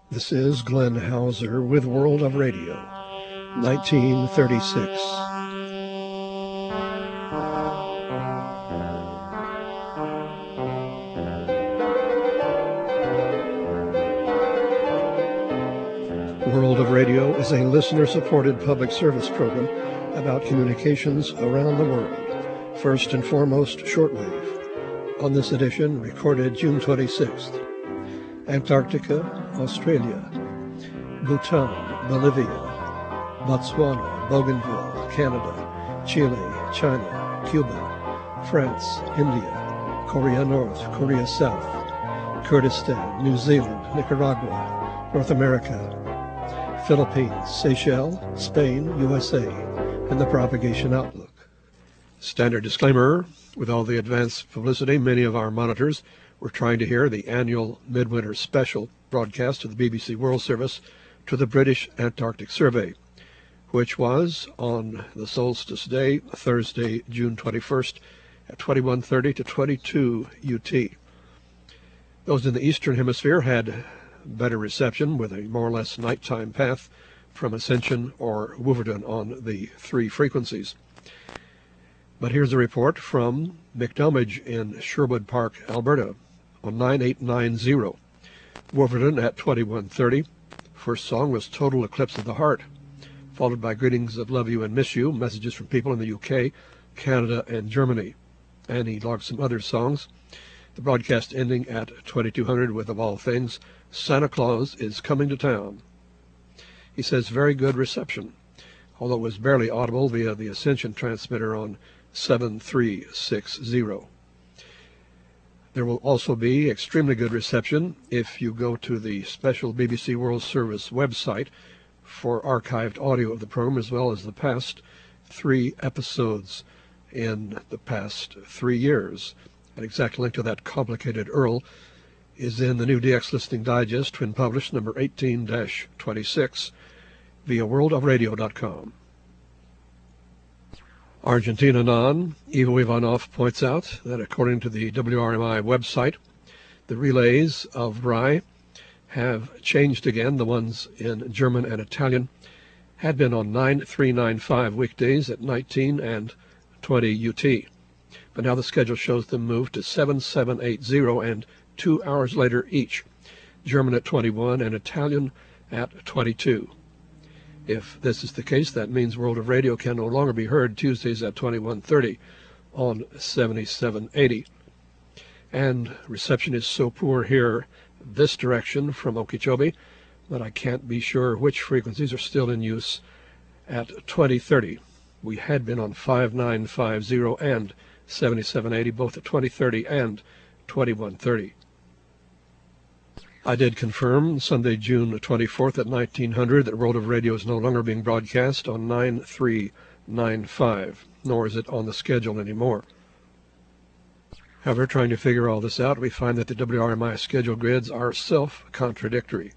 This is Glenn Hauser with World of Radio, 1936. World of Radio is a listener-supported public service program about communications around the world, first and foremost shortwave. On this edition, recorded June 26th, Antarctica, Australia, Bhutan, Bolivia, Botswana, Bougainville, Canada, Chile, China, Cuba, France, India, Korea North, Korea South, Kurdistan, New Zealand, Nicaragua, North America, Philippines, Seychelles, Spain, USA, and the Propagation Outlook. Standard disclaimer: with all the advanced publicity, many of our monitors were trying to hear the annual Midwinter Special broadcast of the BBC World Service to the British Antarctic Survey, which was on the solstice day, Thursday, June 21st, at 21:30 to 22 UT. Those in the Eastern Hemisphere had better reception with a more or less nighttime path from Ascension or Wolverton on the three frequencies. But here's a report from McDomage in Sherwood Park, Alberta, on 9890. Wolverton at 21:30. First song was Total Eclipse of the Heart, followed by Greetings of Love You and Miss You, messages from people in the UK, Canada, and Germany. And he logged some other songs. The broadcast ending at 2200 with, of all things, Santa Claus is Coming to Town. He says very good reception, although it was barely audible via the Ascension transmitter on 7360. There will also be extremely good reception if you go to the special BBC World Service website for archived audio of the program, as well as the past 3 episodes in the past 3 years. An exact link to that complicated URL is in the new DX Listening Digest, when published, number 18-26, via worldofradio.com. Argentina Non, Ivo Ivanov points out that according to the WRMI website, the relays of RAI have changed again. The ones in German and Italian had been on 9395 weekdays at 19 and 20 UT. But now the schedule shows them move to 7780 and 2 hours later each, German at 21 and Italian at 22. If this is the case, that means World of Radio can no longer be heard Tuesdays at 21:30 on 7780. And reception is so poor here this direction from Okeechobee that I can't be sure which frequencies are still in use at 2030. We had been on 5950 and 7780, both at 2030 and 2130. I did confirm Sunday, June 24th at 1900 that World of Radio is no longer being broadcast on 9395, nor is it on the schedule anymore. However, trying to figure all this out, we find that the WRMI schedule grids are self-contradictory.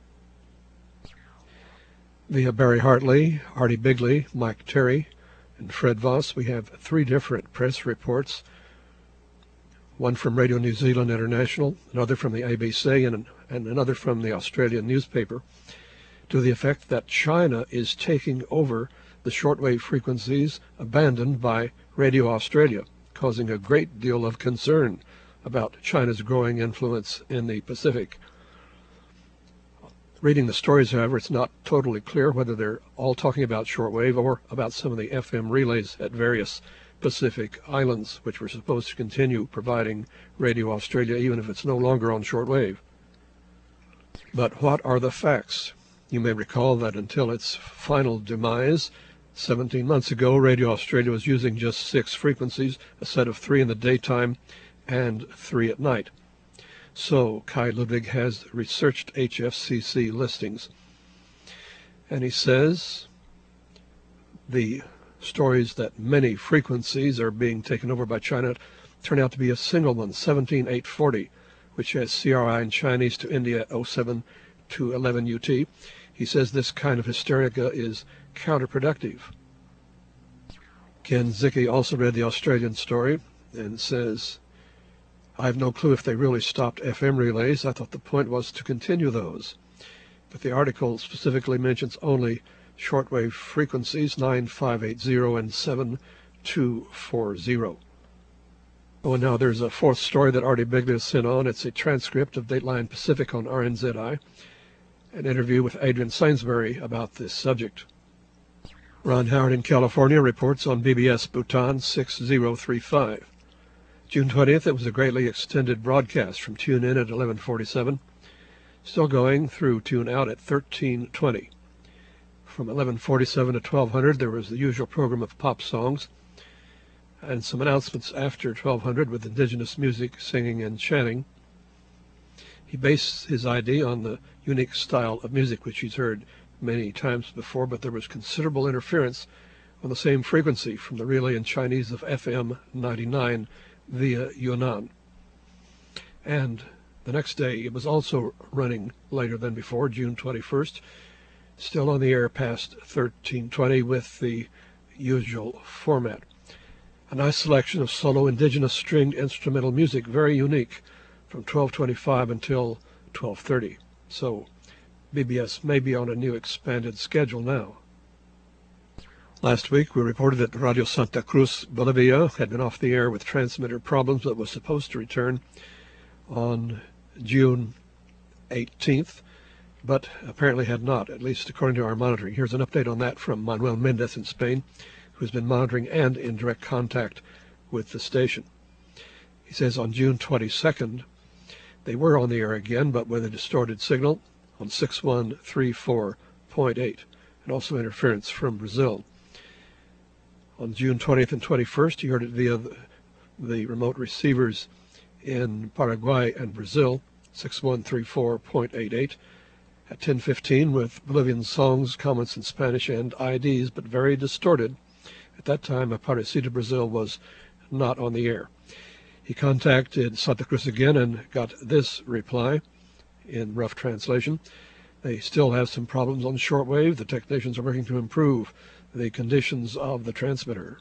Via Barry Hartley, Artie Bigley, Mike Terry, and Fred Voss, we have 3 different press reports. One from Radio New Zealand International, another from the ABC, and another from the Australian newspaper, to the effect that China is taking over the shortwave frequencies abandoned by Radio Australia, causing a great deal of concern about China's growing influence in the Pacific. Reading the stories, however, it's not totally clear whether they're all talking about shortwave or about some of the FM relays at various Pacific islands, which were supposed to continue providing Radio Australia even if it's no longer on shortwave. But what are the facts? You may recall that until its final demise 17 months ago, Radio Australia was using just 6 frequencies, a set of 3 in the daytime and 3 at night. So Kai Ludwig has researched HFCC listings, and he says the stories that many frequencies are being taken over by China turn out to be a single one, 17840, which has CRI in Chinese to India 07 to 11 UT. He says this kind of hysteria is counterproductive. Ken Zicke also read the Australian story and says, I have no clue if they really stopped FM relays. I thought the point was to continue those. but the article specifically mentions only shortwave frequencies 9580 and 7240. Oh, and now there's a fourth story that Artie Bigley is in on. It's a transcript of Dateline Pacific on RNZI, an interview with Adrian Sainsbury about this subject. Ron Howard in California reports on BBS Bhutan 6035. June 20th, it was a greatly extended broadcast from tune in at 11:47, still going through tune out at 13:20. From 11:47 to 1200, there was the usual program of pop songs and some announcements after 1200 with indigenous music, singing, and chanting. He based his idea on the unique style of music which he's heard many times before, but there was considerable interference on the same frequency from the relay in Chinese of FM 99 via Yunnan. And the next day it was also running later than before, June 21st, still on the air past 13:20 with the usual format. A nice selection of solo indigenous stringed instrumental music, very unique, from 12:25 until 12:30. So BBS may be on a new expanded schedule now. Last week we reported that Radio Santa Cruz, Bolivia, had been off the air with transmitter problems but was supposed to return on June 18th, but apparently had not, at least according to our monitoring. Here's an update on that from Manuel Mendez in Spain, who's been monitoring and in direct contact with the station. He says on June 22nd, they were on the air again, but with a distorted signal on 6134.8, and also interference from Brazil. On June 20th and 21st, you heard it via the remote receivers in Paraguay and Brazil, 6134.88, at 10:15 with Bolivian songs, comments in Spanish, and IDs, but very distorted. At that time, Aparecida, Brazil was not on the air. He contacted Santa Cruz again and got this reply in rough translation. They still have some problems on shortwave. The technicians are working to improve the conditions of the transmitter.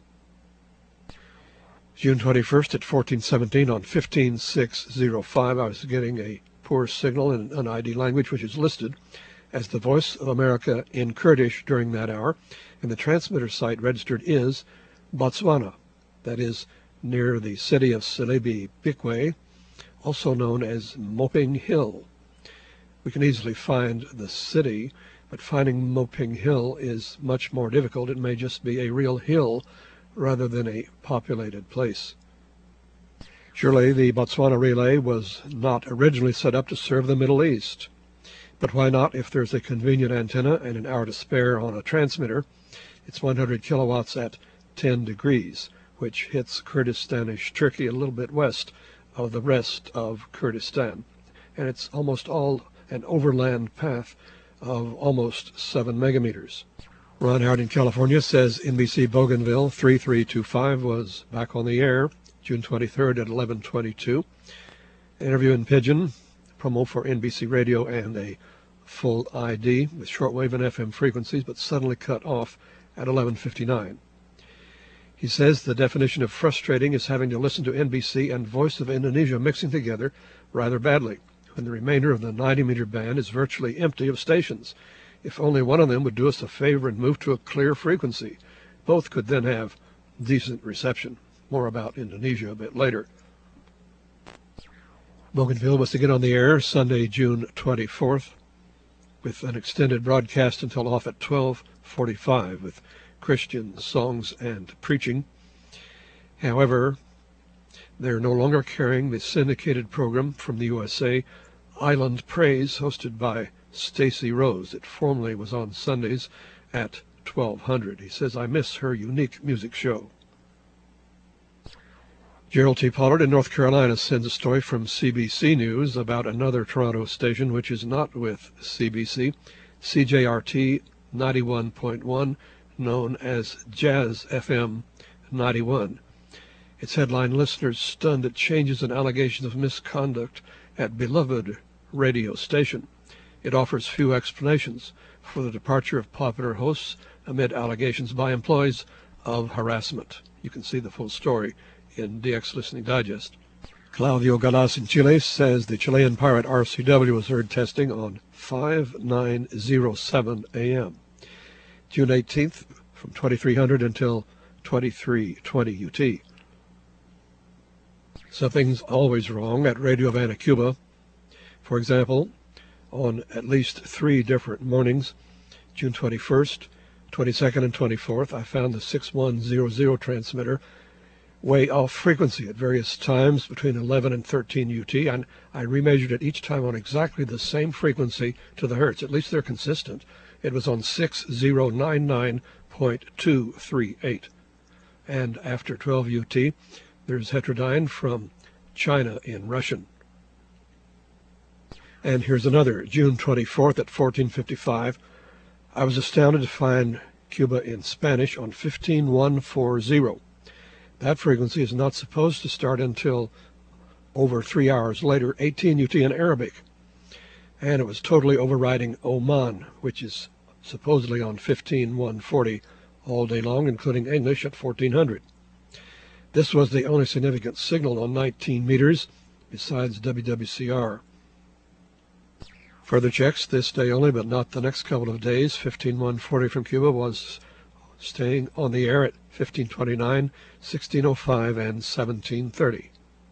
June 21st at 14:17 on 15605, I was getting a poor signal in an ID language which is listed as the Voice of America in Kurdish during that hour, and the transmitter site registered is Botswana, that is near the city of Selebi Pikwe, also known as Moping Hill. We can easily find the city, but finding Moping Hill is much more difficult. It may just be a real hill rather than a populated place. Surely the Botswana relay was not originally set up to serve the Middle East. But why not if there's a convenient antenna and an hour to spare on a transmitter? It's 100 kilowatts at 10 degrees, which hits Kurdistanish Turkey a little bit west of the rest of Kurdistan. And it's almost all an overland path of almost 7 megameters. Ron Howard in California says NBC Bougainville 3325 was back on the air June 23rd at 11:22. Interview in Pidgin, promo for NBC Radio and a full ID with shortwave and FM frequencies, but suddenly cut off at 11:59. He says the definition of frustrating is having to listen to NBC and Voice of Indonesia mixing together rather badly, when the remainder of the 90-meter band is virtually empty of stations. If only one of them would do us a favor and move to a clear frequency, both could then have decent reception. More about Indonesia a bit later. Bougainville was to get on the air Sunday, June 24th, with an extended broadcast until off at 12:45 with Christian songs and preaching. However, they're no longer carrying the syndicated program from the USA, Island Praise, hosted by Stacy Rose. It formerly was on Sundays at 1200. He says, I miss her unique music show. Gerald T. Pollard in North Carolina sends a story from CBC News about another Toronto station which is not with CBC, CJRT 91.1, known as Jazz FM 91. Its headline, listeners stunned at changes and allegations of misconduct at beloved radio station. It offers few explanations for the departure of popular hosts amid allegations by employees of harassment. You can see the full story in DX Listening Digest. Claudio Galas in Chile says the Chilean pirate RCW was heard testing on 5907 a.m. June 18th from 2300 until 2320 UT. Something's always wrong at Radio Havana, Cuba. For example, on at least 3 different mornings, June 21st, 22nd, and 24th, I found the 6100 transmitter way off frequency at various times between 11 and 13 UT, and I remeasured it each time on exactly the same frequency to the hertz. At least they're consistent. It was on 6099.238. And after 12 UT, there's heterodyne from China in Russian. And here's another, June 24th at 1455. I was astounded to find Cuba in Spanish on 15140. That frequency is not supposed to start until over 3 hours later, 18 UT in Arabic. And it was totally overriding Oman, which is supposedly on 15140 all day long, including English at 1400. This was the only significant signal on 19 meters, besides WWCR. Further checks this day only, but not the next couple of days. 15140 from Cuba was staying on the air at 1529, 1605, and 1730.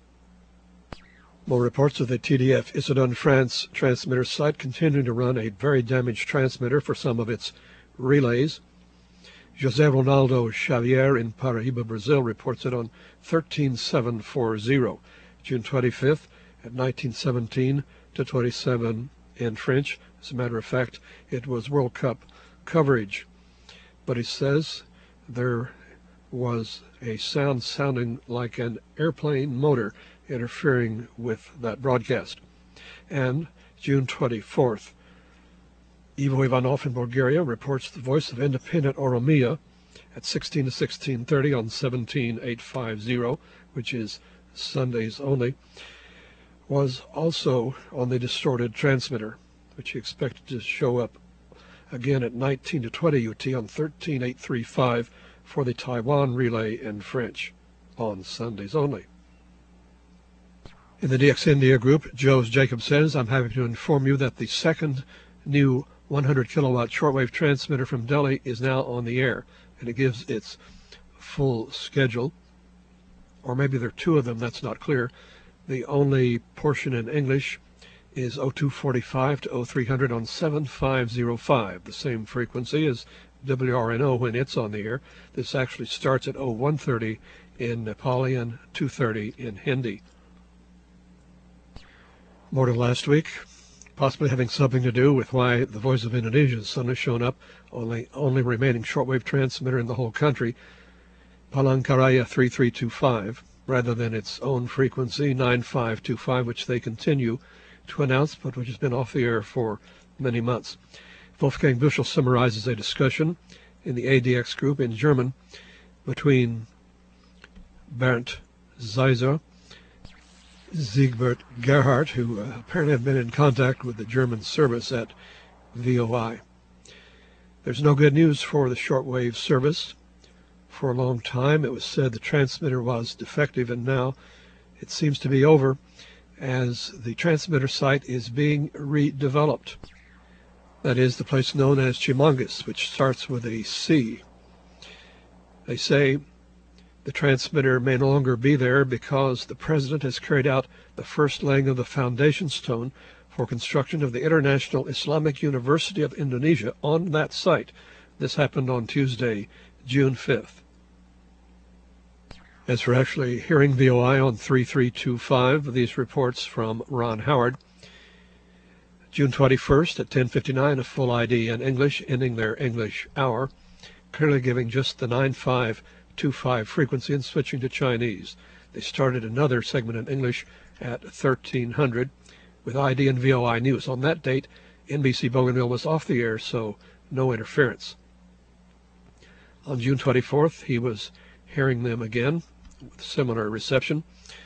More reports of the TDF Issoudun, France transmitter site continuing to run a very damaged transmitter for some of its relays. José Ronaldo Xavier in Paraíba, Brazil, reports it on 13740, June 25th at 1917 to 27 in French. As a matter of fact, it was World Cup coverage. But he says there was a sound sounding like an airplane motor interfering with that broadcast. And June 24th, Ivo Ivanov in Bulgaria reports the voice of independent Oromia at 16 to 1630 on 17850, which is Sundays only, was also on the distorted transmitter, which he expected to show up again at 19 to 20 UT on 13835 for the Taiwan relay in French on Sundays only. In the DX India group, Joe Jacob says, I'm happy to inform you that the second new 100 kilowatt shortwave transmitter from Delhi is now on the air, and it gives its full schedule. Or maybe there are 2 of them, that's not clear. The only portion in English is 0245 to 0300 on 7505, the same frequency as WRNO when it's on the air. This actually starts at 0130 in Nepali and 230 in Hindi. More to last week, possibly having something to do with why the Voice of Indonesia has suddenly shown up, only remaining shortwave transmitter in the whole country, Palangkaraya 3325, rather than its own frequency 9525, which they continue to announce, but which has been off the air for many months. Wolfgang Büschel summarizes a discussion in the ADX group in German between Bernd Zeiser, Siegbert Gerhardt, who apparently have been in contact with the German service at VOI. There's no good news for the shortwave service. For a long time it was said the transmitter was defective, and now it seems to be over, as the transmitter site is being redeveloped. That is the place known as Chimangis, which starts with a C. They say the transmitter may no longer be there because the president has carried out the first laying of the foundation stone for construction of the International Islamic University of Indonesia on that site. This happened on Tuesday, June 5th. As for actually hearing VOI on 3325, these reports from Ron Howard. June 21st at 10:59, a full ID in English, ending their English hour, clearly giving just the 9525 frequency and switching to Chinese. They started another segment in English at 1300 with ID and VOI news. On that date, NBC Bougainville was off the air, so no interference. On June 24th, he was hearing them again with similar reception.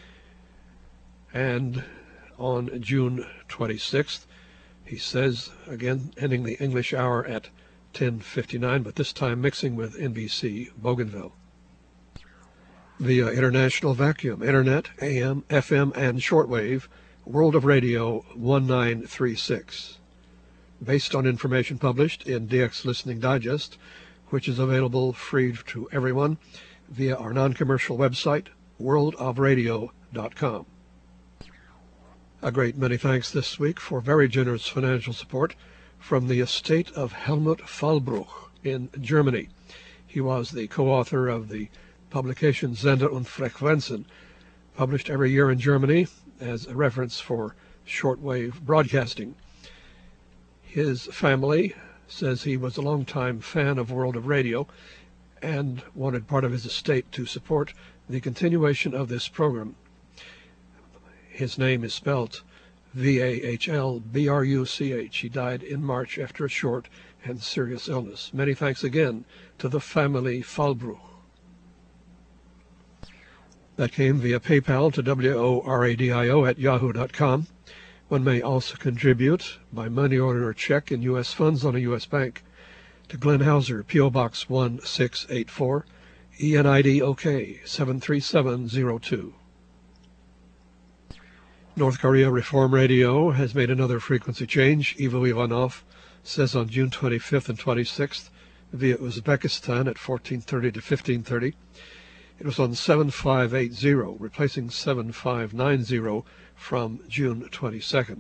And on June 26th, he says, again, ending the English hour at 10:59, but this time mixing with NBC Bougainville. Via international vacuum, internet, AM, FM, and shortwave, World of Radio 1936. based on information published in DX Listening Digest, which is available free to everyone via our non-commercial website, worldofradio.com. A great many thanks this week for very generous financial support from the estate of Helmut Fallbruch in Germany. He was the co-author of the publication Sender und Frequenzen, published every year in Germany as a reference for shortwave broadcasting. His family says he was a longtime fan of World of Radio and wanted part of his estate to support the continuation of this program. His name is spelled Vahlbruch. He died in March after a short and serious illness. Many thanks again to the family Fallbruch. That came via PayPal to WORADIO@yahoo.com. One may also contribute by money order or check in U.S. funds on a U.S. bank to Glenn Hauser, P.O. Box 1684, ENID OK 73702. North Korea Reform Radio has made another frequency change. Ivo Ivanov says on June 25th and 26th via Uzbekistan at 1430 to 1530. It was on 7580, replacing 7590 from June 22nd.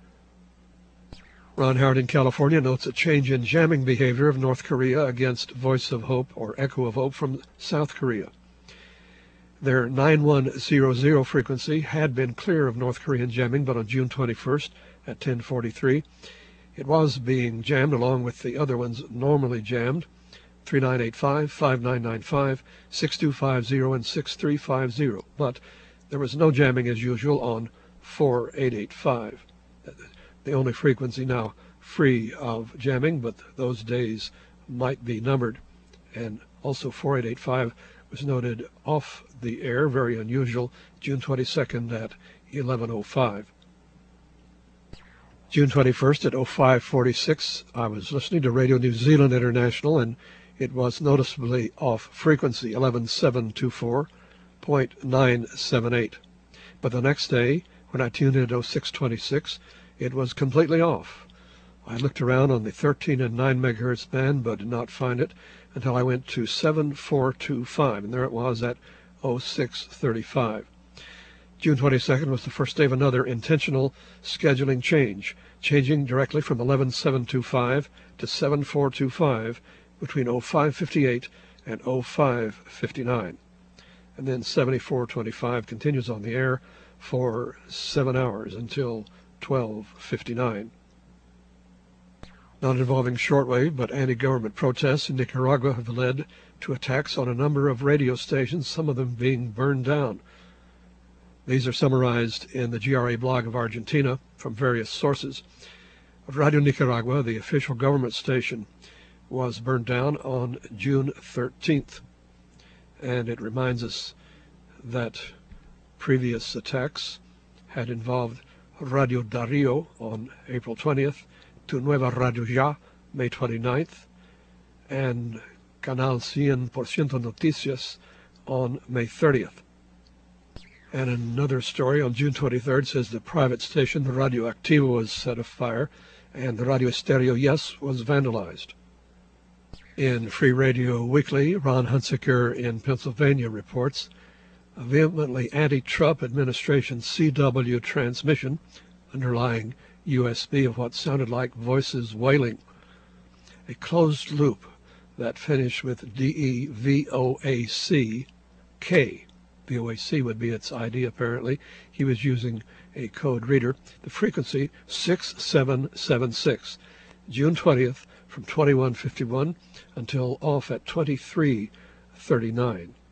Ron Howard in California notes a change in jamming behavior of North Korea against Voice of Hope or Echo of Hope from South Korea. Their 9100 frequency had been clear of North Korean jamming, but on June 21st at 10:43, it was being jammed along with the other ones normally jammed, 3985, 5995, 6250, and 6350. But there was no jamming as usual on 4885. The only frequency now free of jamming, but those days might be numbered. And also 4885 was noted off the air, very unusual, June 22nd at 11:05. June 21st at 05:46, I was listening to Radio New Zealand International, and it was noticeably off frequency, 11724.978. But the next day, when I tuned in at 0626, it was completely off. I looked around on the 13 and 9 megahertz band, but did not find it until I went to 7425, and there it was at 0635. June 22nd was the first day of another intentional scheduling change, changing directly from 11725 to 7425 between 0558 and 0559. And then 7425 continues on the air for 7 hours until 12:59. Not involving shortwave, but anti-government protests in Nicaragua have led to attacks on a number of radio stations, some of them being burned down. These are summarized in the GRA blog of Argentina from various sources. Radio Nicaragua, the official government station, was burned down on June 13th. And it reminds us that previous attacks had involved Radio Darío on April 20th, Tu Nueva Radio Ya, May 29th, and Canal 100% Noticias on May 30th. And another story on June 23rd says the private station, the Radio Activo, was set afire, and the Radio Estéreo Yes was vandalized. In Free Radio Weekly, Ron Hunsaker in Pennsylvania reports a vehemently anti-Trump administration CW transmission underlying USB of what sounded like voices wailing. A closed loop that finished with DEVOAC-K. VOAC would be its ID, apparently. He was using a code reader. The frequency 6776. June 20th from 2151 until off at 2339.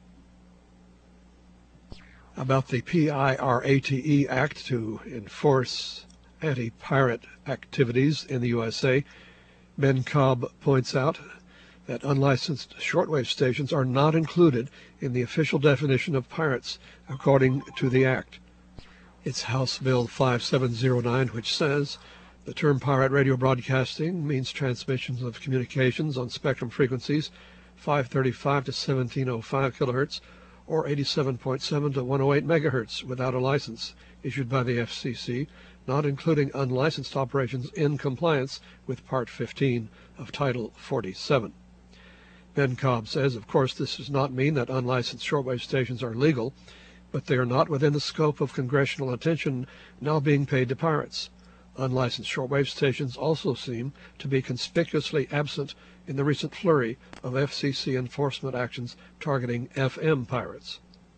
About the PIRATE Act to enforce anti-pirate activities in the USA, Ben Cobb points out that unlicensed shortwave stations are not included in the official definition of pirates, according to the Act. It's House Bill 5709, which says the term pirate radio broadcasting means transmissions of communications on spectrum frequencies 535 to 1705 kilohertz or 87.7 to 108 megahertz without a license issued by the FCC, not including unlicensed operations in compliance with Part 15 of Title 47. Ben Cobb says, of course, this does not mean that unlicensed shortwave stations are legal, but they are not within the scope of congressional attention now being paid to pirates. Unlicensed shortwave stations also seem to be conspicuously absent in the recent flurry of FCC enforcement actions targeting FM pirates.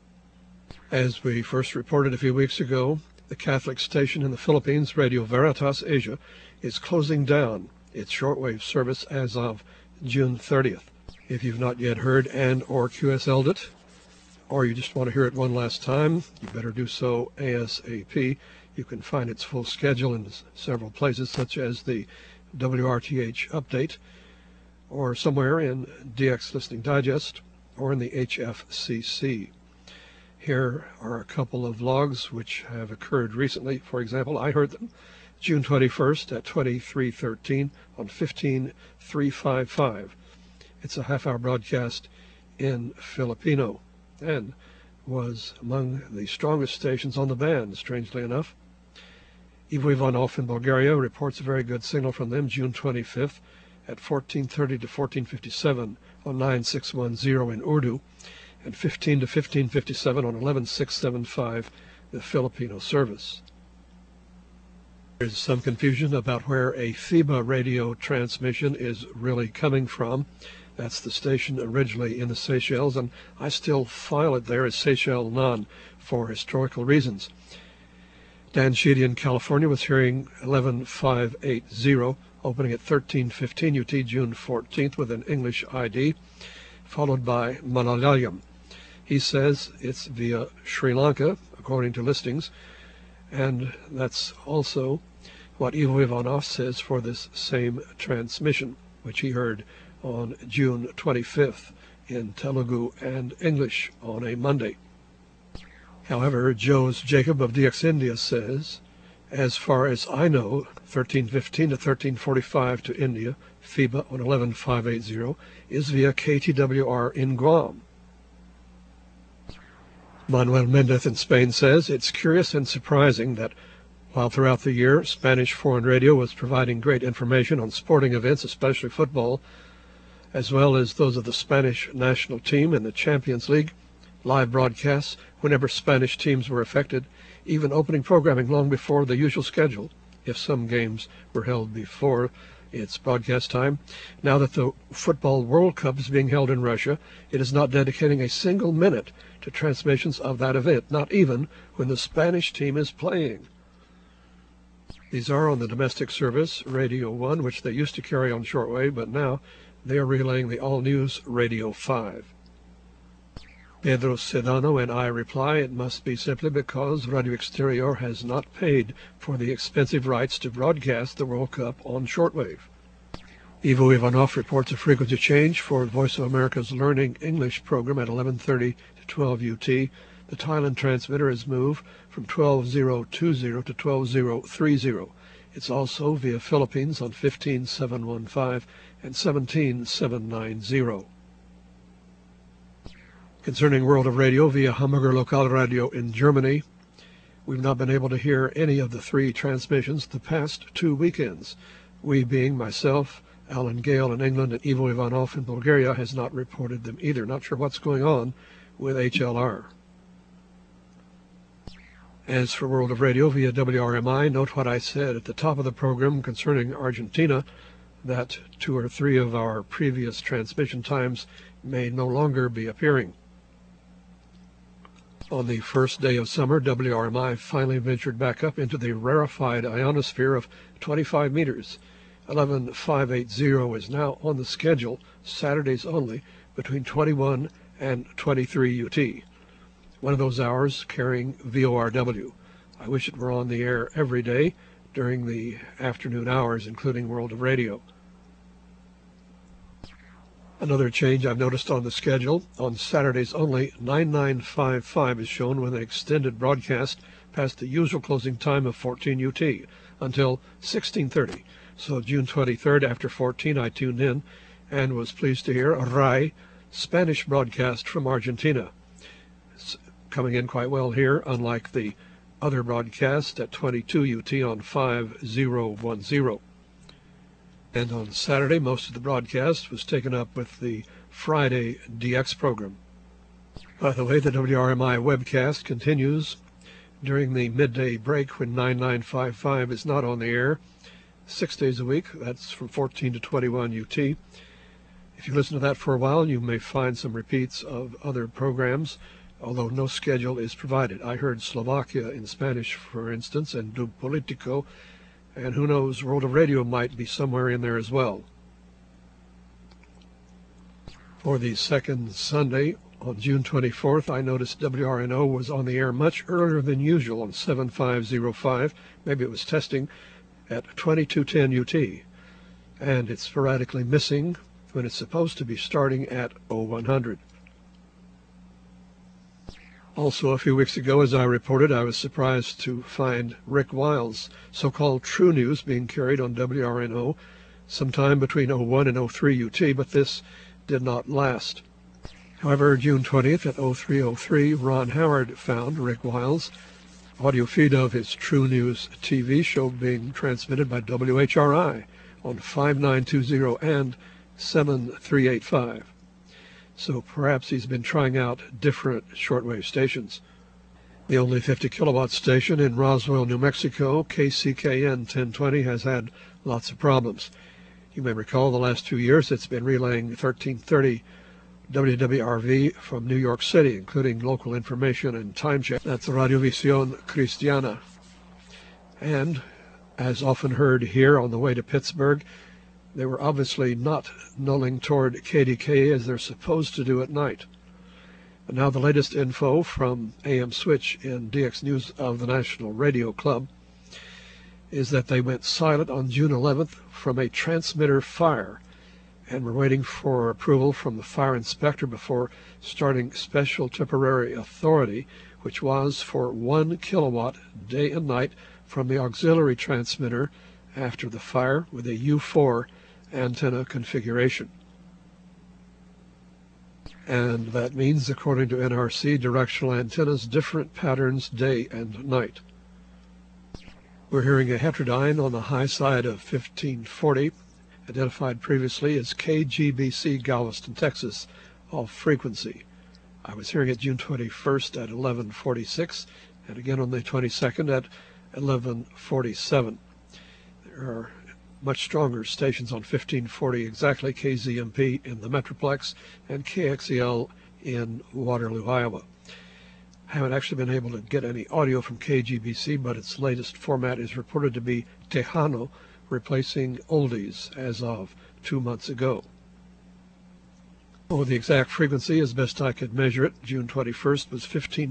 As we first reported a few weeks ago, the Catholic station in the Philippines, Radio Veritas Asia, is closing down its shortwave service as of June 30th. If you've not yet heard and or QSL'd it, or you just want to hear it one last time, you better do so ASAP. You can find its full schedule in several places, such as the WRTH update, or somewhere in DX Listening Digest, or in the HFCC. Here are a couple of logs which have occurred recently. For example, I heard them June 21st at 23:13 on 15355. It's a half-hour broadcast in Filipino and was among the strongest stations on the band, strangely enough. Ivo Ivanov in Bulgaria reports a very good signal from them June 25th at 14:30 to 14:57 on 9610 in Urdu, and 15 to 15:57 on 11675, the Filipino service. There's some confusion about where a FIBA radio transmission is really coming from. That's the station originally in the Seychelles, and I still file it there as Seychelles Non for historical reasons. Dan Sheedy in California was hearing 11580, opening at 13:15 UT June 14th with an English ID, followed by Malayalam. He says it's via Sri Lanka, according to listings, and that's also what Ivo Ivanov says for this same transmission, which he heard on June 25th in Telugu and English on a Monday. However, Joe's Jacob of DX India says, as far as I know, 13:15 to 13:45 to India, FIBA on 11580, is via KTWR in Guam. Manuel Mendez in Spain says, it's curious and surprising that while throughout the year Spanish Foreign Radio was providing great information on sporting events, especially football, as well as those of the Spanish national team and the Champions League, live broadcasts whenever Spanish teams were affected, even opening programming long before the usual schedule, if some games were held before its broadcast time. Now that the Football World Cup is being held in Russia, it is not dedicating a single minute to transmissions of that event, not even when the Spanish team is playing. These are on the domestic service, Radio 1, which they used to carry on shortwave, but now they are relaying the all-news Radio 5. Pedro Sedano and I reply it must be simply because Radio Exterior has not paid for the expensive rights to broadcast the World Cup on shortwave. Ivo Ivanov reports a frequency change for Voice of America's Learning English program at 11:30 to 12 UT. The Thailand transmitter is moved from 12020 to 12030. It's also via Philippines on 15715 and 17790. Concerning World of Radio via Hamburger Lokalradio in Germany, we've not been able to hear any of the three transmissions the past 2 weekends. We being myself, Alan Gale in England, and Ivo Ivanov in Bulgaria has not reported them either. Not sure what's going on with HLR. As for World of Radio via WRMI, note what I said at the top of the program concerning Argentina, that 2 or 3 of our previous transmission times may no longer be appearing. On the first day of summer, WRMI finally ventured back up into the rarefied ionosphere of 25 meters. 11580 is now on the schedule, Saturdays only, between 21 and 23 UT. One of those hours carrying VORW. I wish it were on the air every day during the afternoon hours, including World of Radio. Another change I've noticed on the schedule, on Saturdays only, 9955 is shown with an extended broadcast past the usual closing time of 14 UT until 1630. So June 23rd after 14 I tuned in and was pleased to hear a RAI Spanish broadcast from Argentina. It's coming in quite well here, unlike the other broadcast at 22 UT on 5010. And on Saturday, most of the broadcast was taken up with the Friday DX program. By the way, the WRMI webcast continues during the midday break when 9955 is not on the air, 6 days a week. That's from 14 to 21 UT. If you listen to that for a while, you may find some repeats of other programs, although no schedule is provided. I heard Slovakia in Spanish, for instance, and Du Politico, and who knows, World of Radio might be somewhere in there as well. For the second Sunday, on June 24th, I noticed WRNO was on the air much earlier than usual on 7505, maybe it was testing, at 2210 UT, and it's sporadically missing when it's supposed to be starting at 0100. Also, a few weeks ago, as I reported, I was surprised to find Rick Wiles' so-called True News being carried on WRNO sometime between 01 and 03 UT, but this did not last. However, June 20th at 0303, Ron Howard found Rick Wiles' audio feed of his True News TV show being transmitted by WHRI on 5920 and 7385. So perhaps he's been trying out different shortwave stations. The only 50 kilowatt station in Roswell, New Mexico, KCKN 1020, has had lots of problems. You may recall the last 2 years it's been relaying 1330 WWRV from New York City, including local information and time check. That's Radiovisión Cristiana. And, as often heard here on the way to Pittsburgh, they were obviously not nulling toward KDK as they're supposed to do at night. But now the latest info from AM Switch in DX News of the National Radio Club is that they went silent on June 11th from a transmitter fire, and we're waiting for approval from the fire inspector before starting special temporary authority, which was for 1 kilowatt day and night from the auxiliary transmitter after the fire with a U4 antenna configuration. And that means, according to NRC, directional antennas, different patterns day and night. We're hearing a heterodyne on the high side of 1540, identified previously as KGBC Galveston, Texas, off frequency. I was hearing it June 21st at 1146, and again on the 22nd at 1147. There are much stronger stations on 1540 exactly, KZMP in the Metroplex and KXEL in Waterloo, Iowa. I haven't actually been able to get any audio from KGBC, but its latest format is reported to be Tejano, replacing oldies as of 2 months ago. The exact frequency, as best I could measure it, June 21st, was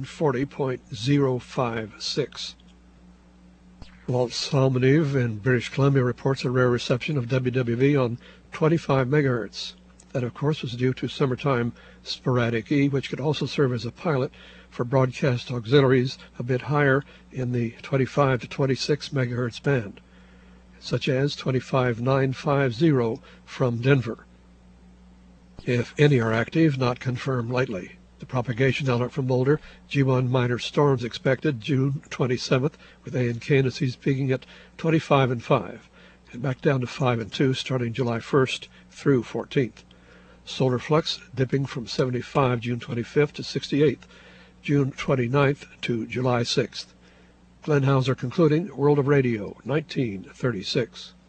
1540.056. Walt Salmoniv in British Columbia reports a rare reception of WWV on 25 megahertz. That, of course, was due to summertime sporadic E, which could also serve as a pilot for broadcast auxiliaries a bit higher in the 25 to 26 megahertz band, such as 25950 from Denver. If any are active, not confirmed lately. The propagation alert from Boulder, G1 minor storms expected June 27th, with A and K indices peaking at 25 and 5, and back down to 5 and 2 starting July 1st through 14th. Solar flux dipping from 75 June 25th to 68th, June 29th to July 6th. Glenn Hauser concluding, World of Radio, 1936.